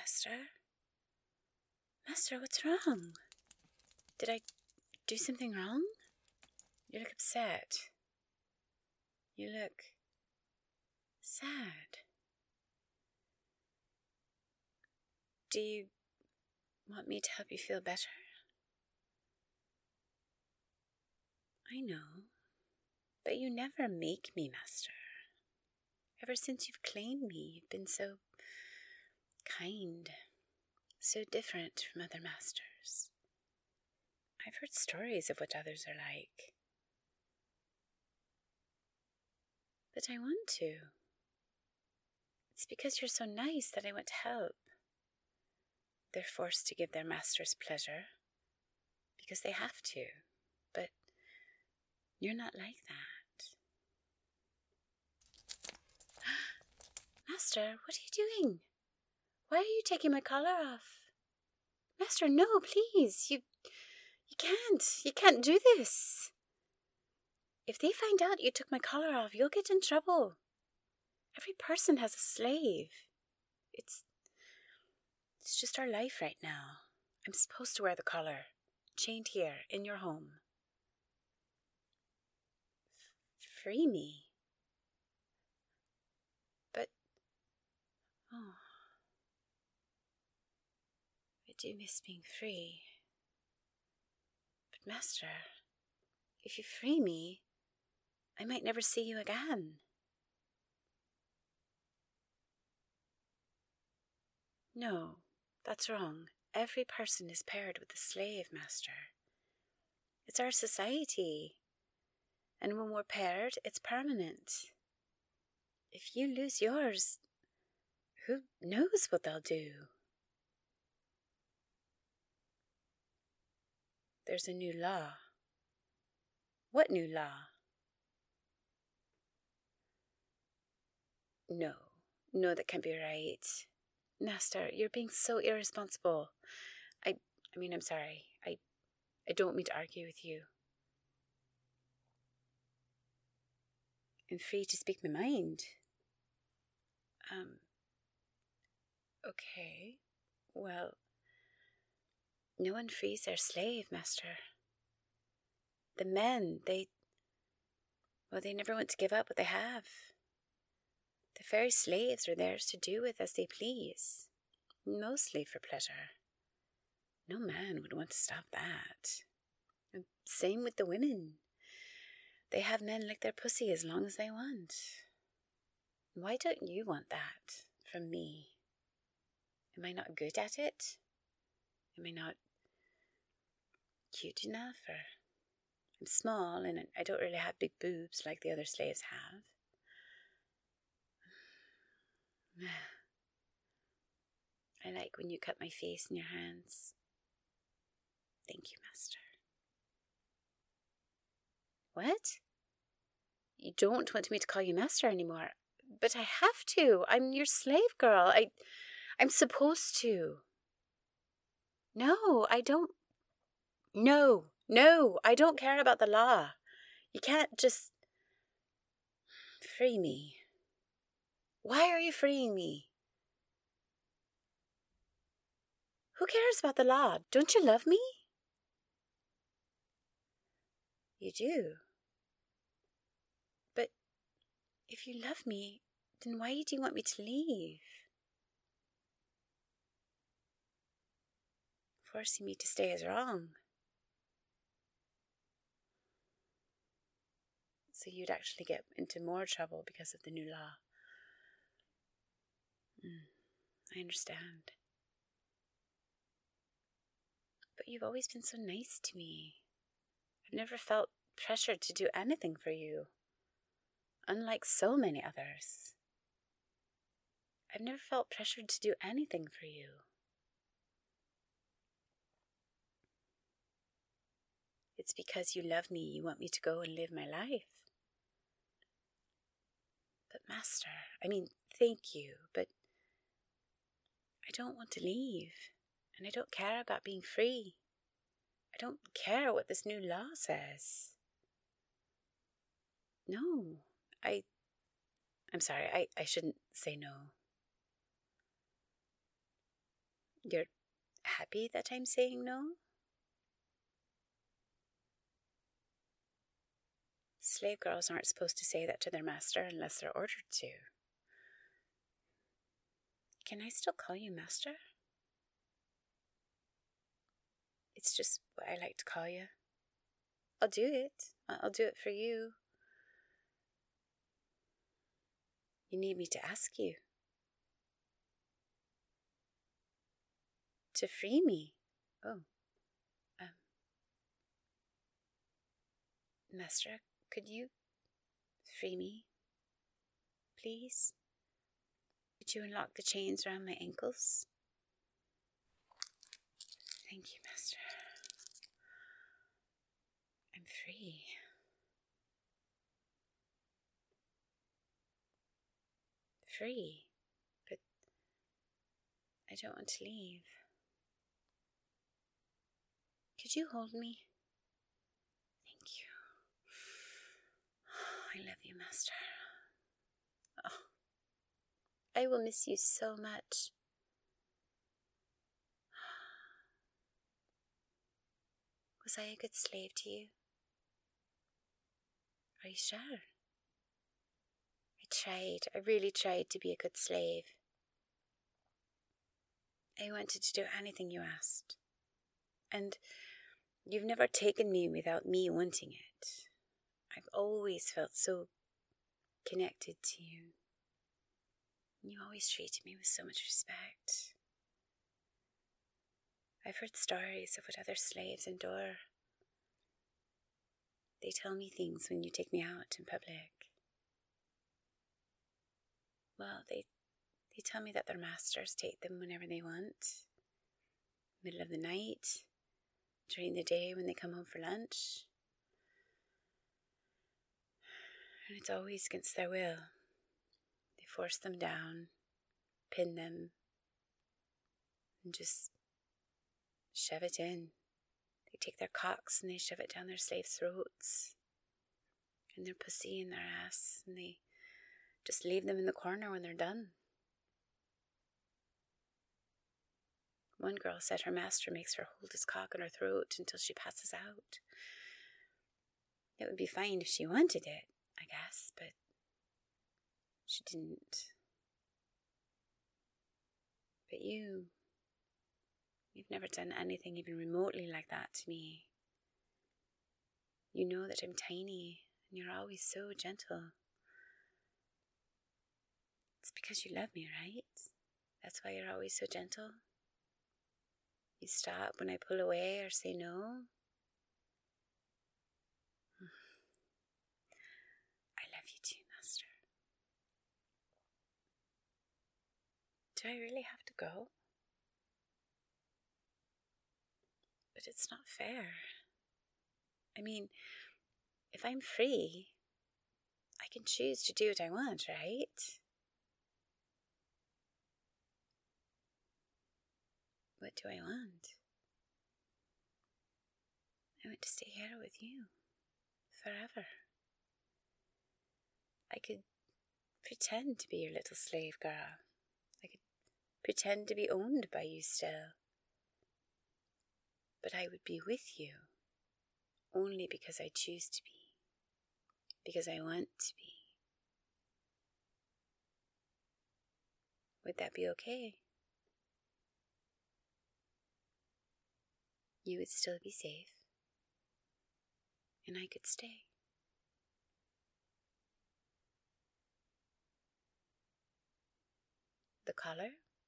Master? Master, what's wrong? Did I do something wrong? You look upset. You look sad. Do you want me to help you feel better? I know, but you never make me, Master. Ever since you've claimed me, you've been so kind, so different from other masters. I've heard stories of what others are like. But I want to. It's because you're so nice that I want to help. They're forced to give their masters pleasure because they have to, but you're not like that. Master, what are you doing? Why are you taking my collar off? Master, no, please. You can't. You can't do this. If they find out you took my collar off, you'll get in trouble. Every person has a slave. It's just our life right now. I'm supposed to wear the collar, chained here in your home. Free me. But, oh, I do miss being free. But Master, if you free me, I might never see you again. No, that's wrong. Every person is paired with a slave, Master. It's our society. And when we're paired, it's permanent. If you lose yours, who knows what they'll do? There's a new law. What new law? No, that can't be right. Master, you're being so irresponsible. I mean, I'm sorry. I don't mean to argue with you. I'm free to speak my mind. Okay. Well, no one frees their slave, Master. The men, they never want to give up what they have. The very slaves are theirs to do with as they please, mostly for pleasure. No man would want to stop that. And same with the women. They have men lick their pussy as long as they want. Why don't you want that from me? Am I not good at it? Am I not cute enough? Or I'm small and I don't really have big boobs like the other slaves have. I like when you cut my face in your hands. Thank you, Master. What? You don't want me to call you Master anymore? But I have to. I'm your slave girl. I'm supposed to. No, I don't. No, I don't care about the law. You can't just free me. Why are you freeing me? Who cares about the law? Don't you love me? You do. But if you love me, then why do you want me to leave? Forcing me to stay is wrong. So you'd actually get into more trouble because of the new law. I understand. But you've always been so nice to me. I've never felt pressured to do anything for you, unlike so many others. I've never felt pressured to do anything for you. It's because you love me, you want me to go and live my life. But Master, thank you, but I don't want to leave, and I don't care about being free. I don't care what this new law says. No, I'm sorry, I shouldn't say no. You're happy that I'm saying no? Slave girls aren't supposed to say that to their master unless they're ordered to. Can I still call you master? It's just what I like to call you. I'll do it. I'll do it for you. You need me to ask you. To free me? Oh. Master, could you free me, please? Could you unlock the chains around my ankles? Thank you, Master. I'm free. Free, but I don't want to leave. Could you hold me? Thank you. I love you, Master. Oh, I will miss you so much. Was I a good slave to you? Are you sure? I really tried to be a good slave. I wanted to do anything you asked. And you've never taken me without me wanting it. I've always felt so connected to you. You always treated me with so much respect. I've heard stories of what other slaves endure. They tell me things when you take me out in public. Well, they tell me that their masters take them whenever they want. Middle of the night, during the day when they come home for lunch. And it's always against their will. They force them down, pin them, and just shove it in. They take their cocks and they shove it down their slaves' throats, and their pussy in their ass, and they just leave them in the corner when they're done. One girl said her master makes her hold his cock in her throat until she passes out. It would be fine if she wanted it, I guess, but she didn't. But you've never done anything even remotely like that to me. You know that I'm tiny, and you're always so gentle. It's because you love me, right? That's why you're always so gentle. You stop when I pull away or say no. I love you too, Master. Do I really have to go? But it's not fair. I mean, if I'm free, I can choose to do what I want, right? What do I want? I want to stay here with you forever. I could pretend to be your little slave girl. I could pretend to be owned by you still. But I would be with you only because I choose to be, because I want to be. Would that be okay? You would still be safe, and I could stay. The collar?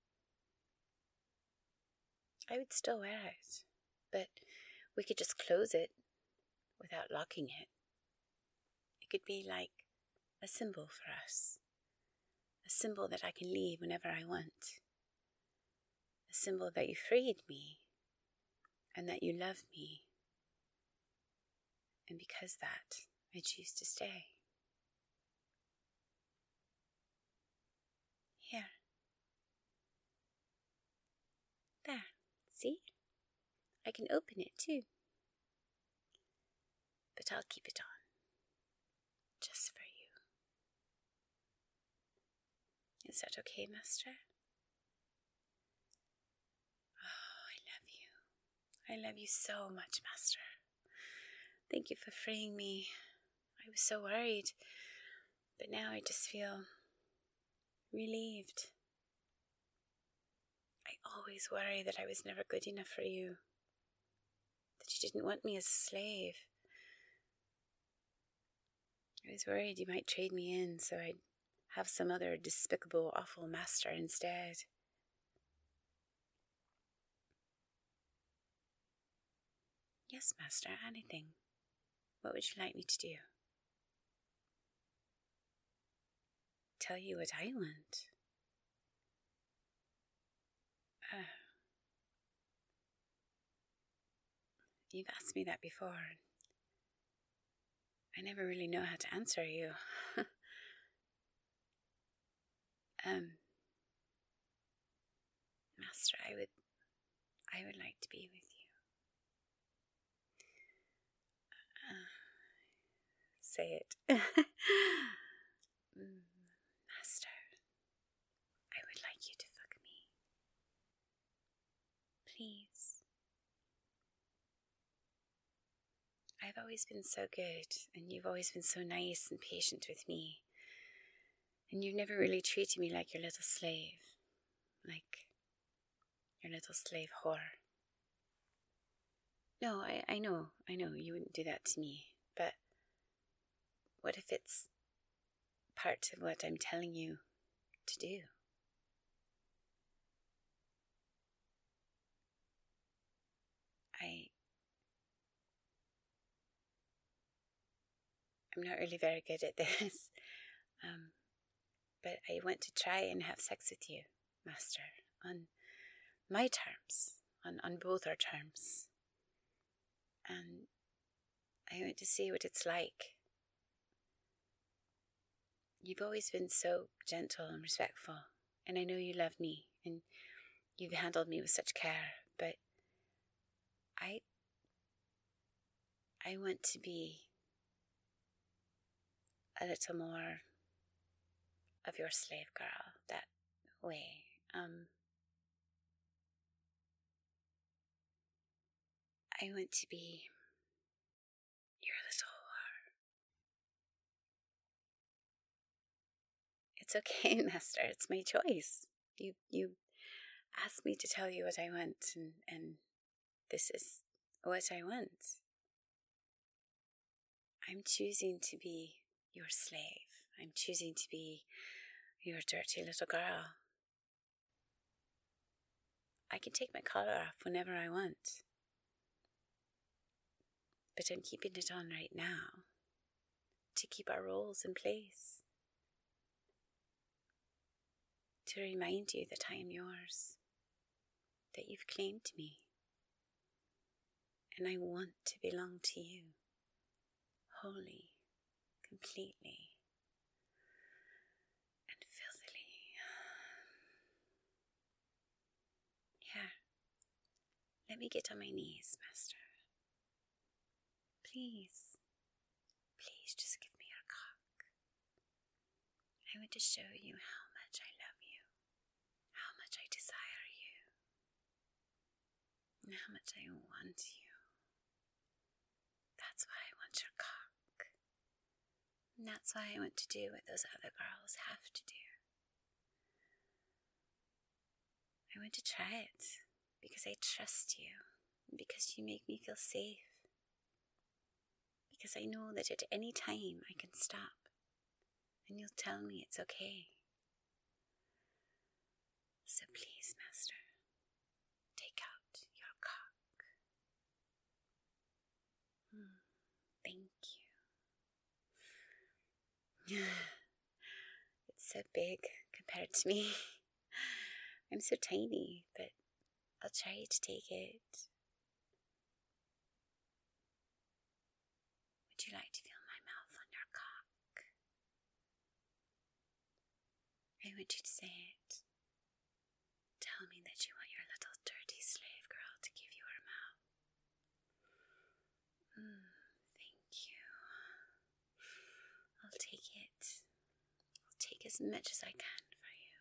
I would still wear it, but we could just close it without locking it. It could be like a symbol for us, a symbol that I can leave whenever I want, a symbol that you freed me and that you love me, and because that, I choose to stay. Here. There. See? I can open it too. But I'll keep it on. Just for you. Is that okay, Master? I love you so much, Master. Thank you for freeing me. I was so worried, but now I just feel relieved. I always worry that I was never good enough for you, that you didn't want me as a slave. I was worried you might trade me in so I'd have some other despicable, awful master instead. Yes, Master, anything. What would you like me to do? Tell you what I want. You've asked me that before. I never really know how to answer you. Master, I would like to be with you. Say it. Master, I would like you to fuck me. Please. I've always been so good, and you've always been so nice and patient with me. And you've never really treated me like your little slave. Like your little slave whore. No, I know you wouldn't do that to me. But what if it's part of what I'm telling you to do? I'm not really very good at this. But I want to try and have sex with you, Master, on my terms, on both our terms. And I want to see what it's like. You've always been so gentle and respectful, and I know you love me, and you've handled me with such care, but I want to be a little more of your slave girl that way. I want to be your little whore. It's okay, Master. It's my choice. You asked me to tell you what I want, and this is what I want. I'm choosing to be your slave. I'm choosing to be your dirty little girl. I can take my collar off whenever I want. But I'm keeping it on right now to keep our roles in place. To remind you that I am yours. That you've claimed me. And I want to belong to you. Wholly, completely, and filthily. Here, let me get on my knees, Master. Please, please just give me your cock. I want to show you how much I love you, how much I desire you, and how much I want you. That's why I want your cock. And that's why I want to do what those other girls have to do. I want to try it because I trust you, and because you make me feel safe. Because I know that at any time I can stop and you'll tell me it's okay. So please, Master, take out your cock. Thank you. It's so big compared to me. I'm so tiny, but I'll try to take it. Would you like to feel my mouth on your cock? I want you to say it. Tell me that you want your little dirty slave girl to give you her mouth. Thank you. I'll take it. I'll take as much as I can for you.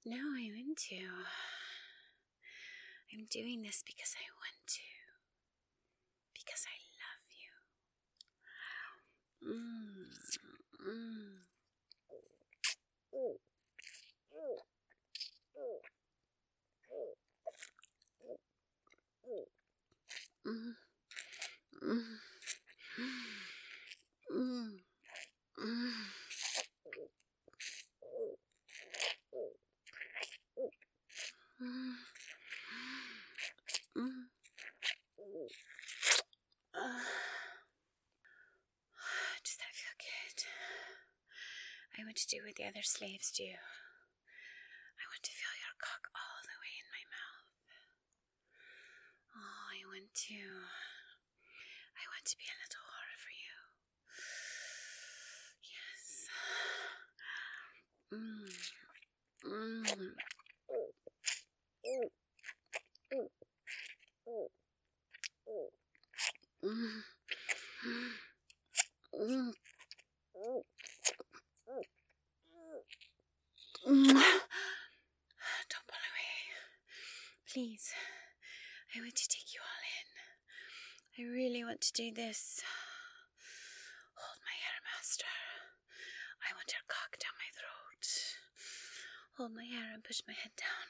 No, I want to. I'm doing this because I want to. Because I love you. Does that feel good? I want to do what the other slaves do. I want to feel your cock all the way in my mouth. Oh, I want to be a little whore for you. Yes. Don't pull away. Please. I want to take you all in. I really want to do this. Hold my hair, master. I want your cock down my throat. Hold my hair and push my head down.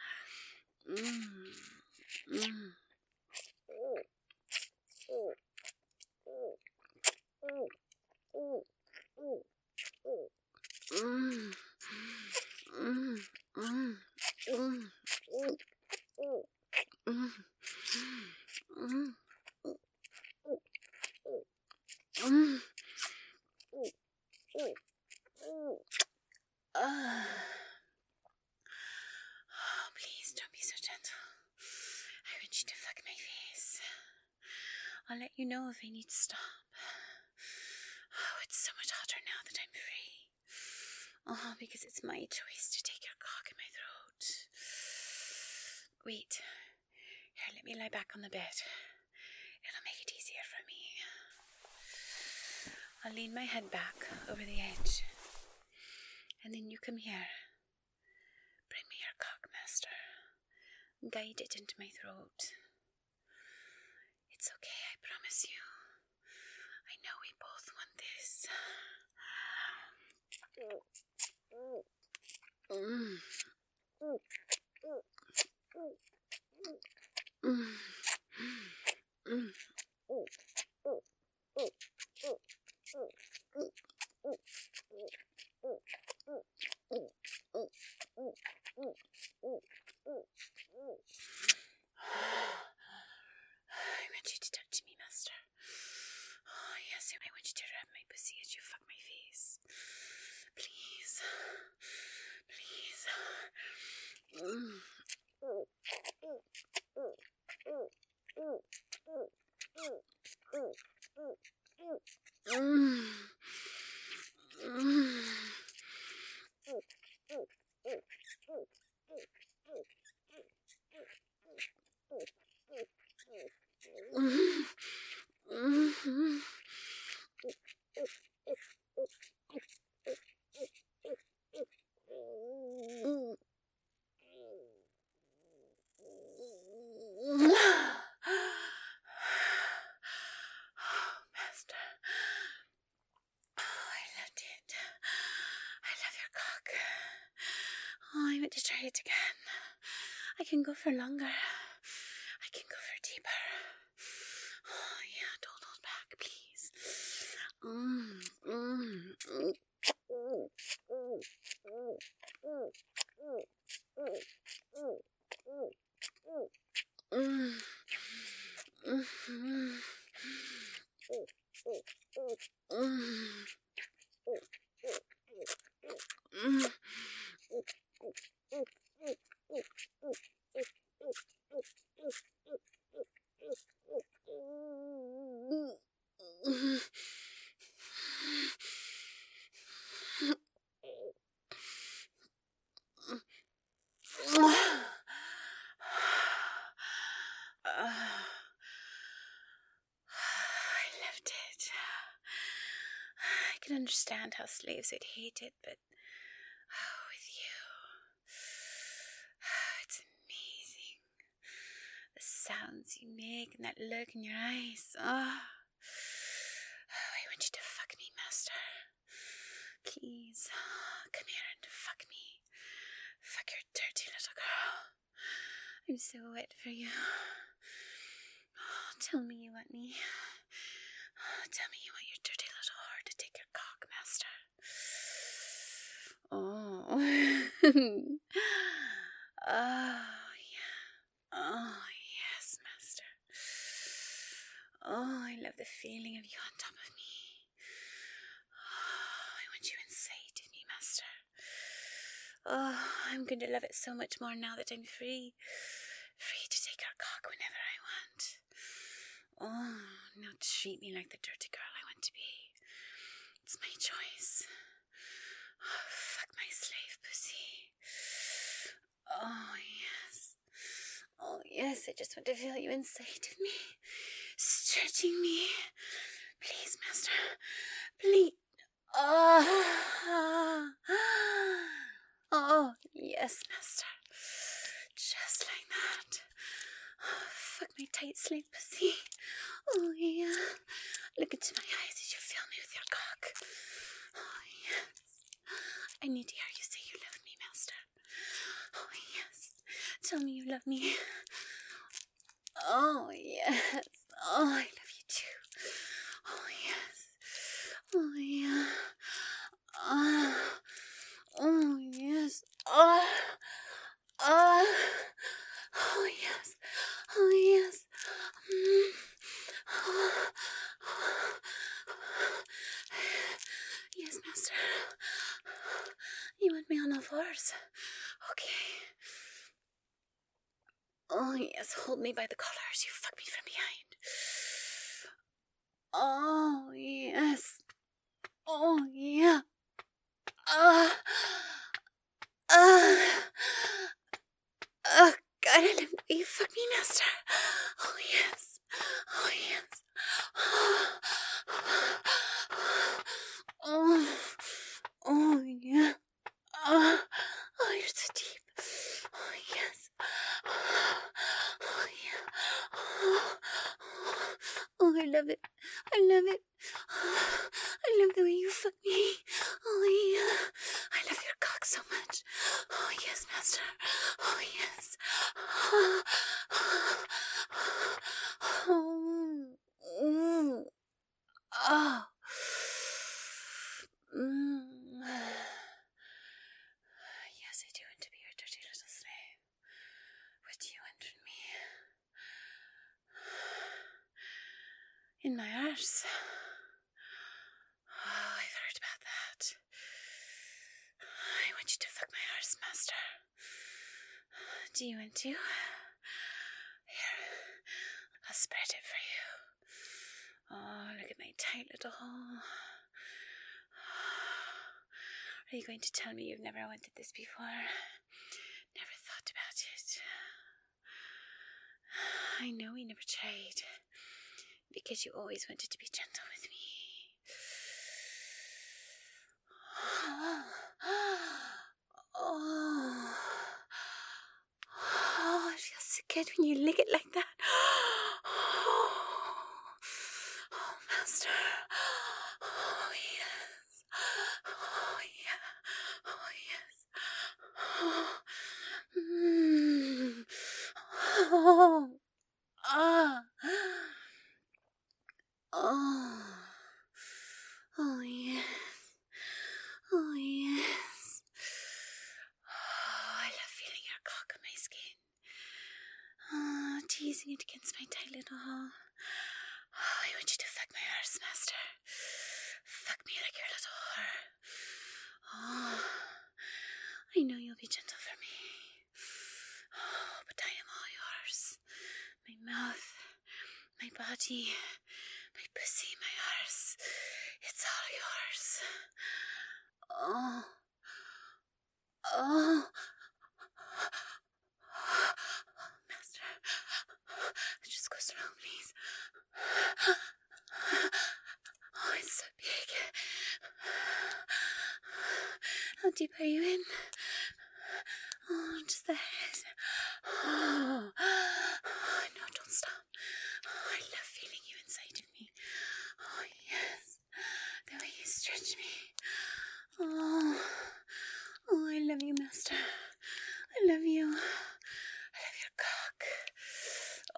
Please don't be so gentle. I want you to fuck my face. I'll let you know if I need to stop. Oh, it's so much hotter now that I'm free. Oh, because it's my choice to take your cock in my throat. Wait. Here, let me lie back on the bed. It'll make it easier for me. I'll lean my head back over the edge. And then you come here. Bring me your cock, master. Guide it into my throat. It's okay, I promise you. I know we both want this. I want you to touch me, master. Oh, yes, I want you to rub my pussy as you fuck my face. Please. Please. Master. Oh, I loved it. I love your cock. Oh, I want to try it again. I can go for longer. I can go for deeper. Oh, yeah, don't hold back, please. I loved it. I can understand how slaves would hate it, but with you, sounds you make and that look in your eyes. Oh, I want you to fuck me, master. Please, come here and fuck me. Fuck your dirty little girl. I'm so wet for you. Tell me you want me. Tell me you want your dirty little whore to take your cock, master. Oh. Oh, yeah. Oh, yes, master. Oh, I love the feeling of you on top of me. Oh, I want you inside of me, master. Oh, I'm going to love it so much more now that I'm free. Free to take your cock whenever I want. Oh, now treat me like the dirty girl I want to be. It's my choice. Oh, fuck my slave pussy. Oh, yes. Oh, yes, I just want to feel you inside of me. Stretching me. Please, master. Please. Oh. Oh, yes, master. Just like that. Oh, fuck my tight slave pussy. Oh, yeah. Look into my eyes as you fill me with your cock. Oh, yes. I need to hear you say you love me, master. Oh, yes. Tell me you love me. Oh, yes. Oh, I love you too. Oh, yes. Oh, yeah. Oh, yes. Oh, yes. Oh, yes. Yes, master. You want me on all fours? Okay. Oh, yes. Hold me by the collar as you fuck me from behind. Oh, yes. Oh, yeah. Oh, God, I love you. Fuck me, master. Oh, yes. Oh, yes. Oh, yeah. Oh, you're so deep. Oh, yes. Oh, yeah. Oh, I love it. I love it. I love the way you fuck me. Oh, yeah. I love your cock so much. Oh, yes, master. Oh, yes. Oh. Yes, I do want to be your dirty little slave. What do you want from me? In my arse. Oh, I've heard about that. I want you to fuck my arse, master. Do you want to? Here, I'll spread it for you. Oh, look at my tight little hole. Are you going to tell me you've never wanted this before? Never thought about it? I know we never tried, because you always wanted to be gentle with me. Oh, it feels so good when you lick it like that. Oh, master. Oh, yes. Oh, yeah. Oh, yes. Oh. Oh, yes. Oh, yes. Oh, I love feeling your cock on my skin. Oh, teasing it against my tight little hole. Oh, I want you to fuck my arse, master. Fuck me like your little whore. Oh, I know you'll be gentle for me. Oh, but I am all yours. My mouth, my body, my pussy, my arse. It's all yours. Oh. Oh. Master, just go slow, please. Oh, it's so big. How deep are you in? Oh, just the head. Oh, no, don't stop.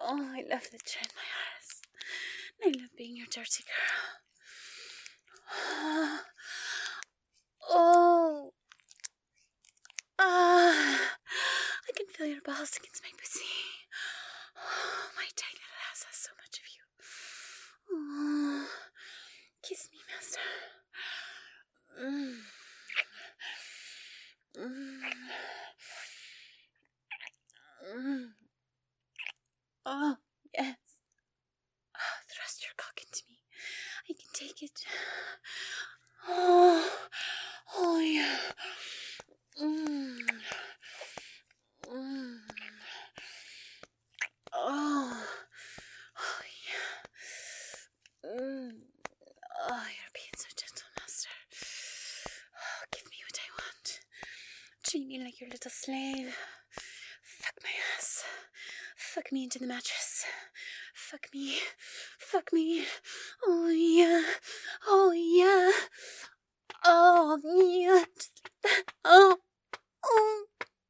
Oh, I love the turn my arse. I love being your dirty girl. Oh. I can feel your balls against my pussy. Oh, my tight little ass has so much of you. Oh, kiss me, master. Oh, yes. Oh, thrust your cock into me. I can take it. Oh yeah. Oh yeah. Oh, you're being so gentle, master. Oh, give me what I want. Treat me like your little slave. Fuck my ass. Fuck me into the mattress. Fuck me. Fuck me. Oh yeah. Oh yeah. Oh yeah. Just like that. Oh. Oh.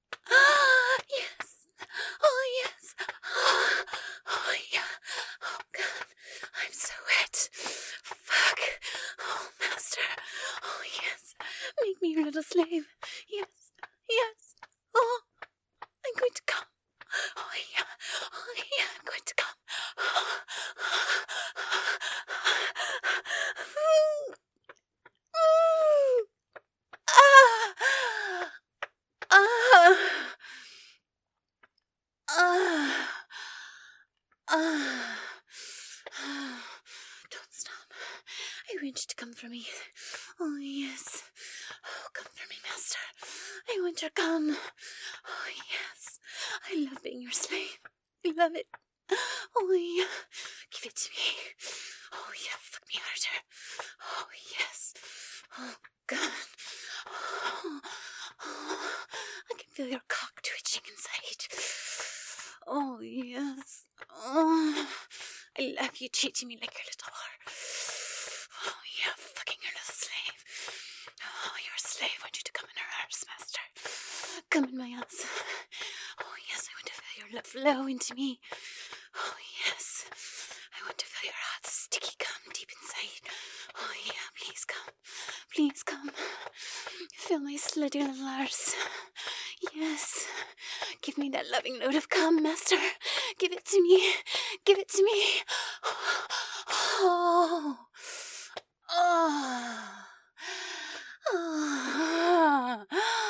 Yes. Oh yes. Oh yeah. Oh God. I'm so wet. Fuck. Oh master. Oh yes. Make me your little slave. Yes. Yes. Oh. I'm going to come. Oh yeah. Oh yeah. I'm going to come. Don't stop. I want you to come for me. Oh, yes. Oh, come for me, master. I want your come. Oh, yes. I love being your slave. I love it. Oh, yeah. Give it to me. Oh, yeah. Fuck me harder. Oh, yes. Oh, God. Oh, I can feel your cock twitching inside. Oh, yes. Oh, I love you treating me like your little whore. Oh, yeah, fucking your little slave. Oh, you're a slave. I want you to come in her arse, master. Come in my ass. Oh, yes, I want to feel your love flow into me. Oh, yes. I want to feel your hot, sticky cum deep inside. Oh, yeah, please come. Please come. Feel my slutty little arse. Yes. Give me that loving load of cum, master. Give it to me. Give it to me. Oh. Oh. Oh.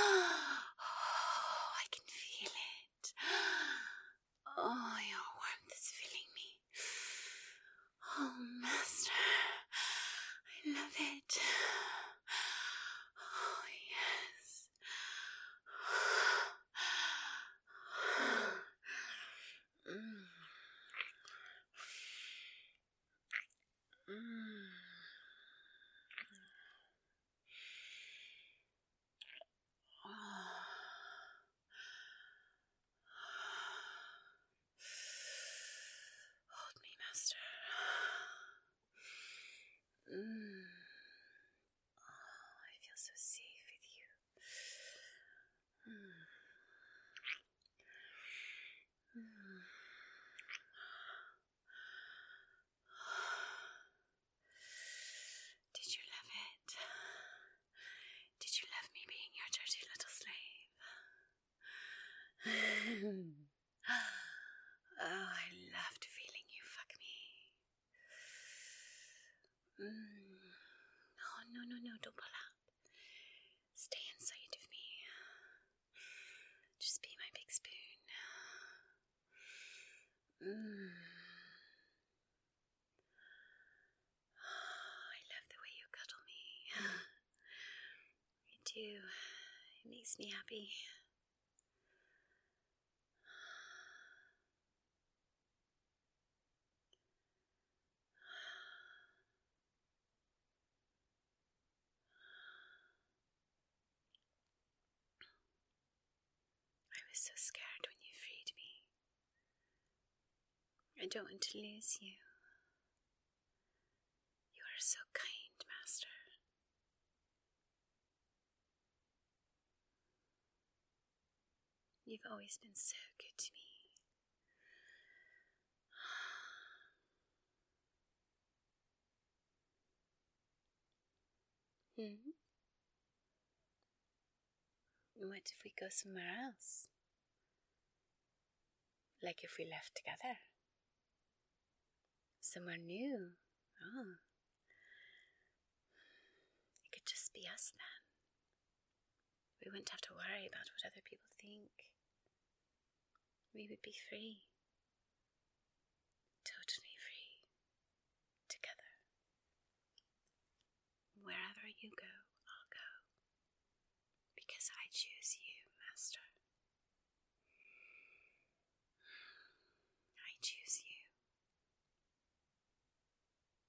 Oh, I can feel it. Oh, your warmth is filling me. Oh, master. I love it. Oh, yes. Hold me, master. Oh, I feel so safe with you. Did you love it? Did you love me being your dirty little slave? Oh, I loved feeling you fuck me. Oh, no, don't pull out. Stay inside of me. Just be my big spoon. Oh, I love the way you cuddle me. I do. It makes me happy. I was so scared when you freed me. I don't want to lose you. You are so kind, master. You've always been so good to me. Hmm? What if we go somewhere else? Like if we left together? Somewhere new? Oh. It could just be us then. We wouldn't have to worry about what other people think. We would be free. Totally free. Together. Wherever you go, I'll go. Because I choose